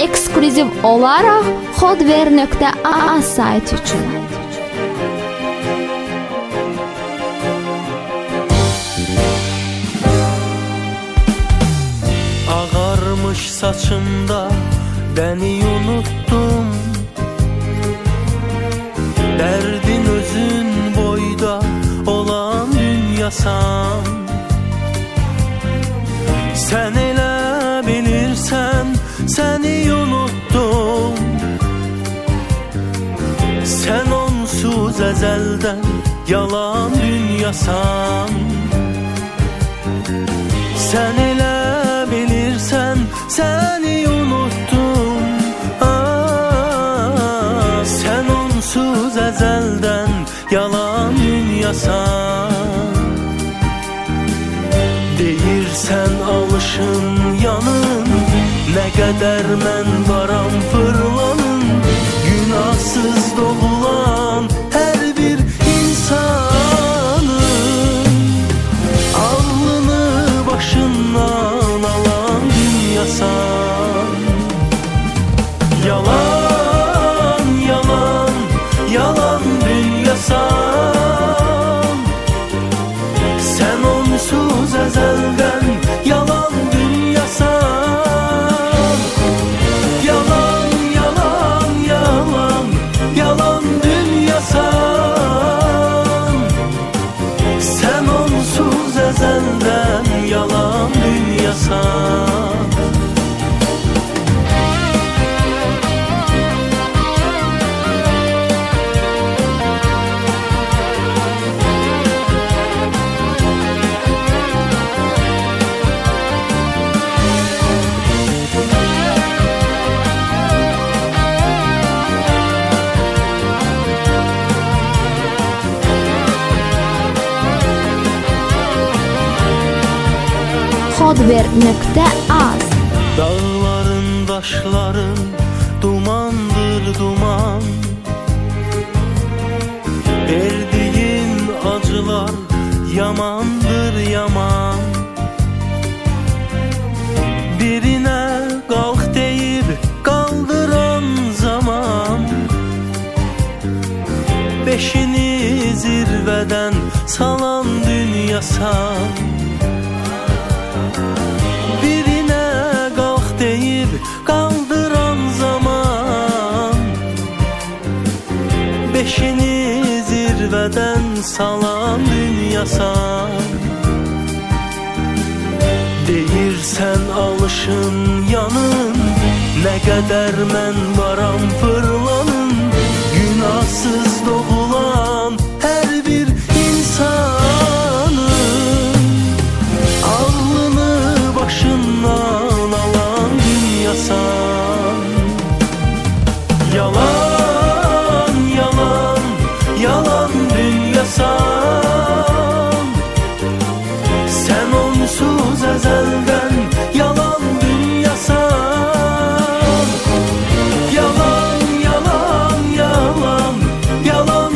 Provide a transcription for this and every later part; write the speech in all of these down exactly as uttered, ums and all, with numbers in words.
ekskluziv olaraq hotware nokta az sayti üçün. Ağarmış saçımda beni unuttum, derdin özün boyda olan dünyasan. Sen elə bilirsən səni unuttum, sen onsuz əzəldən yalan dünyasan. Sen elə bilirsən səni unuttum, ah, sen onsuz əzəldən yalan dünyasan. Deyirsən alışın yanın, nə qədər mən varam fırlanın, günahsız doğulan hər bir insanın alnını başından alan dünyasan. Yalan, yalan, yalan dünyasan. Sen onsuz əzəldən yalan dünyasan. Yalan, yalan, yalan, yalan dünyasan. Sen onsuz əzəldən yalan dünyasan. hotware nokta az. Dağların, daşların dumandır duman, verdiğin acılar yamandır yaman. Birine kalk deyip kaldıran zaman, beşini zirveden salan dünyasan. Birine kalk deyip kaldıran zaman, beşini zirveden salan dünyasan. Deyirsən alışın yanın, nə qədər mən varam fırlanın, günahsız doğulan hər bir insanın alnını başından alan dünyasan. Yalan, yalan, yalan dünyasan. Sen onsuz əzəldən yalan dünyasan. Yalan, yalan, yalan, yalan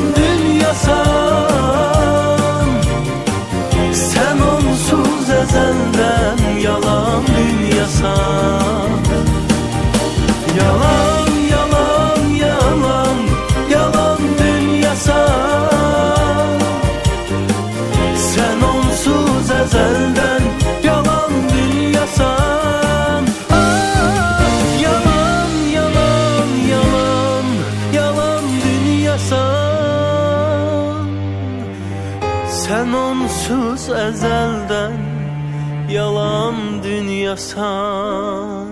dünyasan. Sen onsuz əzəldən yalan dünyasan. Yalan, yalan, yalan, yalan dünyasan. Sen onsuz əzəldən yalan dünyasan. Ah, yalan, yalan, yalan, yalan dünyasan. Sen onsuz əzəldən yalan dünyasan.